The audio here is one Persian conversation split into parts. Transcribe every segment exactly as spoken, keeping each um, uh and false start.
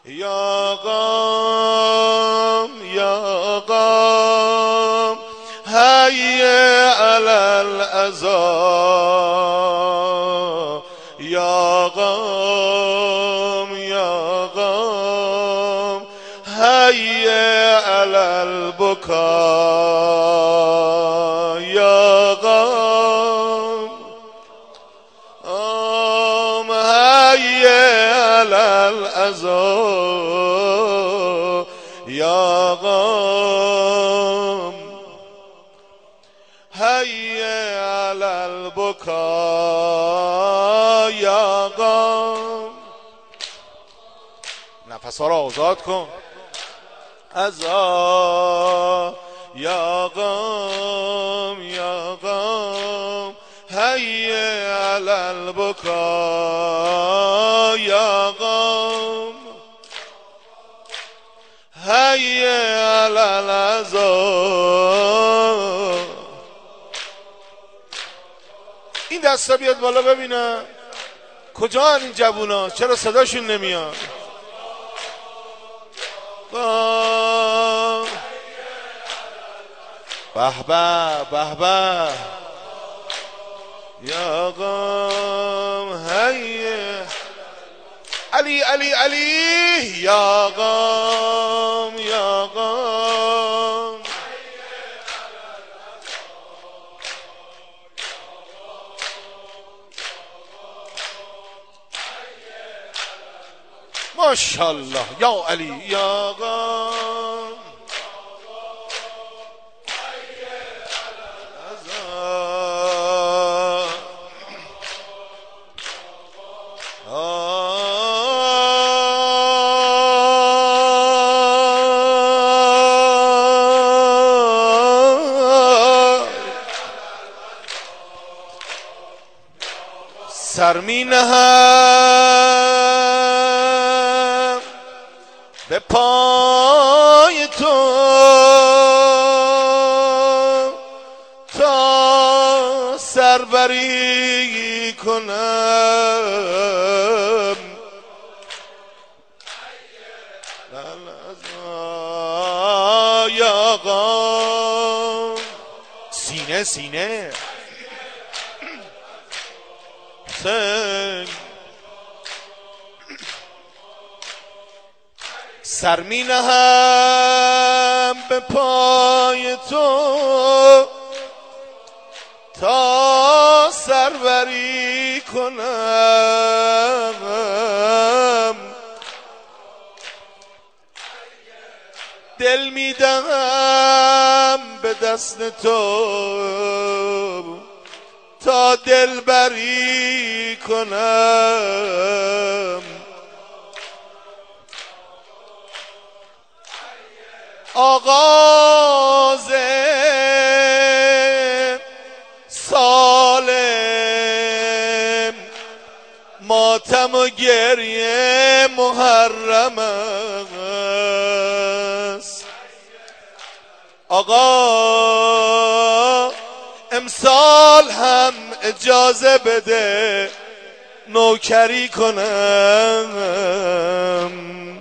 یا غم یا غم حی علی العزا، یا غم یا غم حی علی البکا، یا غم ام حی علی العزا، یا غم حی علی البکا، یا غم. نفس ها را آزاد کن. عزا، یا غم یا غم حی علی البکا، یا غم حی علی العزا. این دستا بیاد بالا ببینم کجا این جوونا، چرا صداشون نمیاد؟ به به به به، یا غم هی علی علی علی، یا غم یا غم ماشاءالله، یا علی یا غم. سر می نهم به پای تو تا سربری کنم، یا غم. سینه سینه سر می نهم به پای تو تا سروری کنم، دل می دهم به دست تو تا دلبری کنم. آغاز سال ماتم و گریه محرم است، آقا امسال هم اجازه بده نوکری کنم،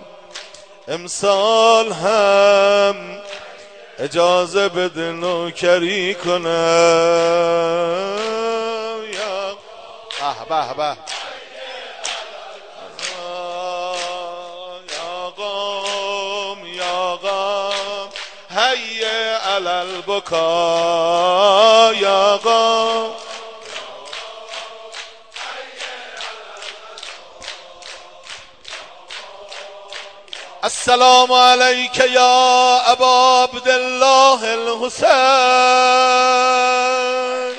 امسال هم اجازه بده نوکری کنم. یا به به به، یا غم یا غم حی علی البکا، یا غم. السلام علیک یا ابا عبدالله الحسین.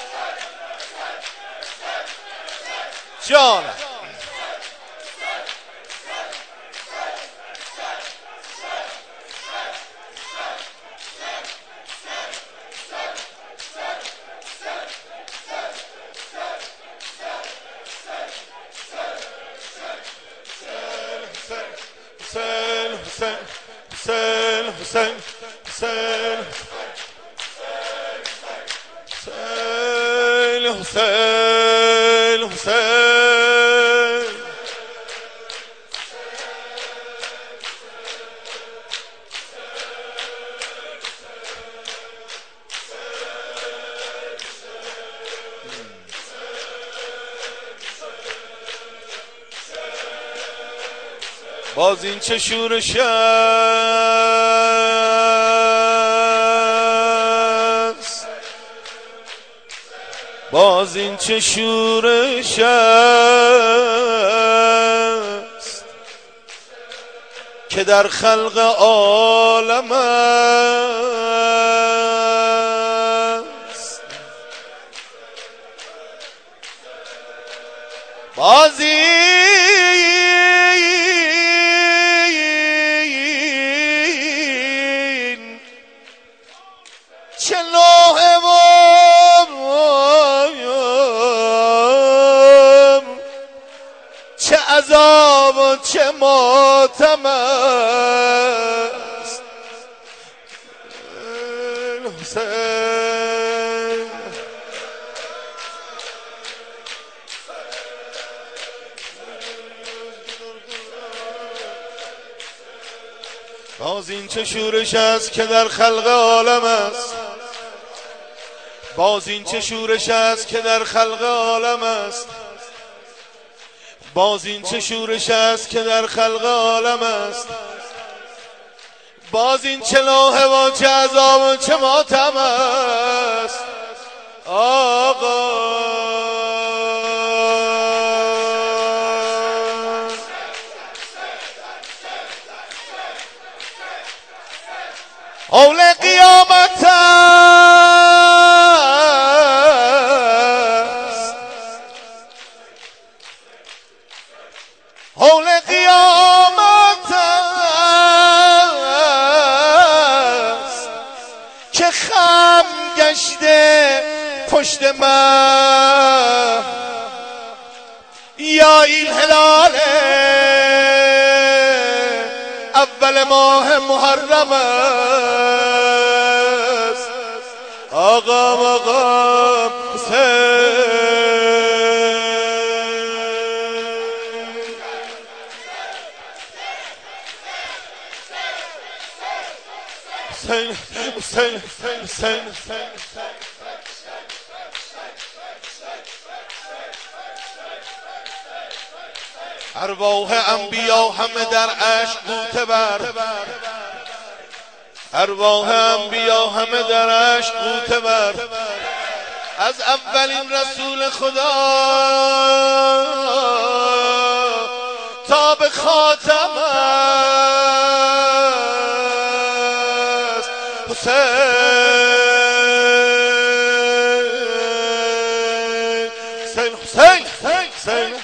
جانم حسین حسین حسین حسین حسین حسین حسین باز این چه شورش است، باز این چه شورش است که در خلق عالم است. باز این چه لوح و چه عذاب و چه ماتم است. حسین باز این چه شورش است که در خلق عالم است، باز این چه شورش است که در خلق عالم است، باز این چه شورش است که در خلق عالم است. باز این چه لوح و چه عذاب و چه ماتم است. آقا حول قیامت است، حول قیامت است که خم گشته پشت من. یا این هلال اول ماه محرم است. آقا مقام حسین حسین حسین حسین ارواح انبیا همه در عشق غوطه بر، ارواح انبیا همه در عشق غوطه بر. از اولین رسول خدا تا به خاتم است. حسین حسین حسین حسین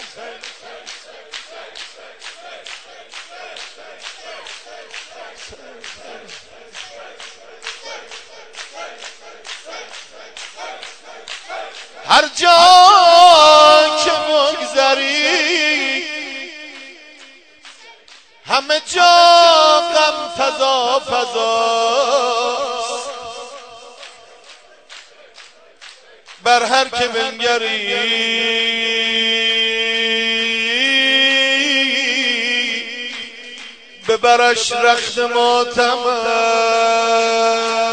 هر جا که بگذری همه جا غم فضا فضاست. بر هر که بنگری ببرش رخت ماتم است.